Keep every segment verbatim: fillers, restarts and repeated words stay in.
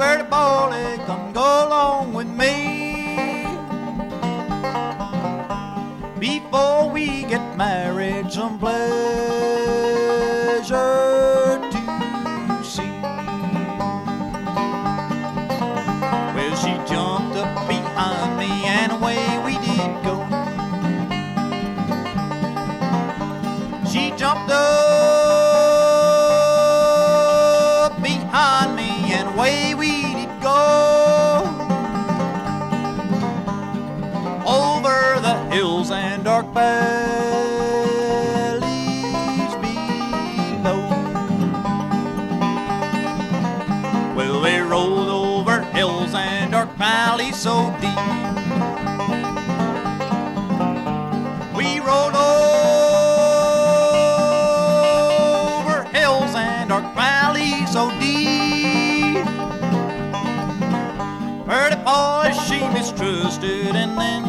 Birdie Polly, come go along with me. Before we get married, some pleasure to see. Well, she jumped up behind me and away we did go. She jumped up behind me and away we did go. Over the hills and dark valleys below. Well, we rolled over hills and dark valleys so deep. We rode over hills and dark valleys so deep. Birdie Polly, she mistrusted and then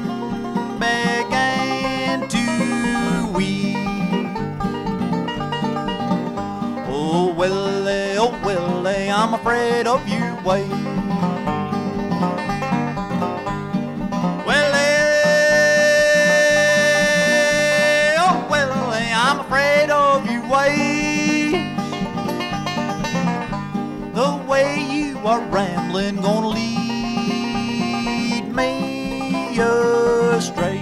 began to weep. Oh, Willie, oh, Willie, I'm afraid of your way. Willie, oh, Willie, I'm afraid of your ways. The way you are rambling gonna lead me astray.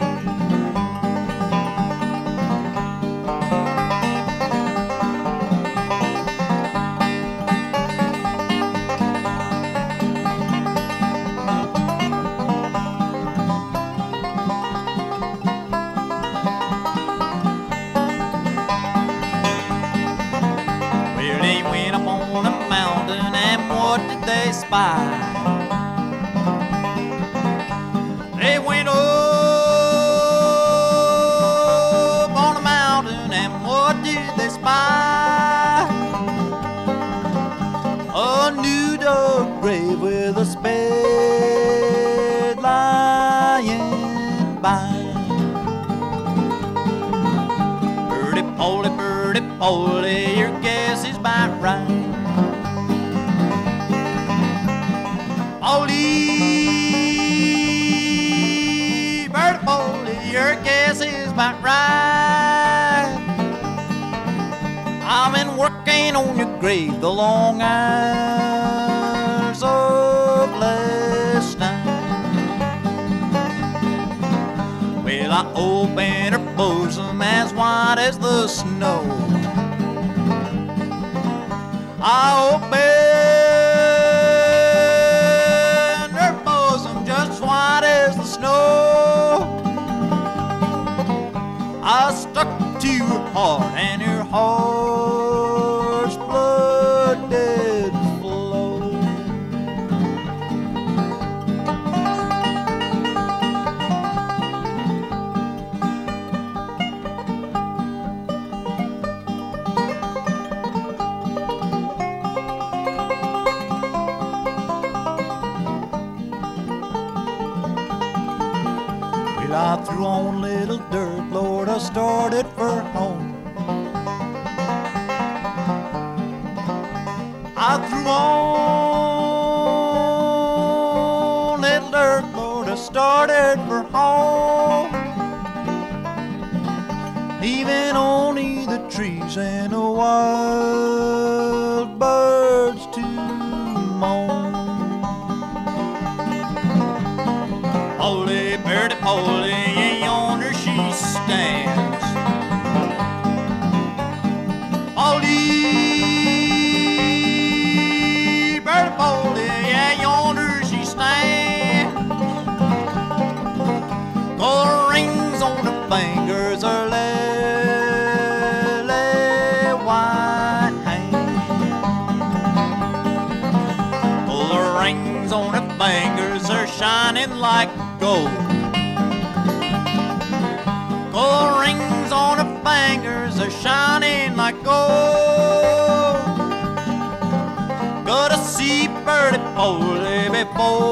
Well, they went up on a mountain and what did they spy? They went up on a mountain and what did they spy? A new dug grave with a spade lying by. Birdie Polly, Birdie Polly, your guess is about right. Polly, Birdie Polly, your guess is about right. I've been working on your grave the long hours of last night. Well, I opened her bosom as white as the snow. I opened her bosom just white as the snow. I stuck to her heart and her heart's blood did flow. Well, I threw on little dirt, Lord, I started for home. I threw on little dirt, Lord, I started for home. Leaving only the trees and the wild birds to moan. Polly, Birdie Polly, yonder she stands. Polly, Birdie Polly, yeah, yonder she stands. Gold rings on her fingers, her lily white hands. Well, her rings on her fingers are shining like gold. Gold rings on her fingers are shining like gold. Gotta see Birdie Polly before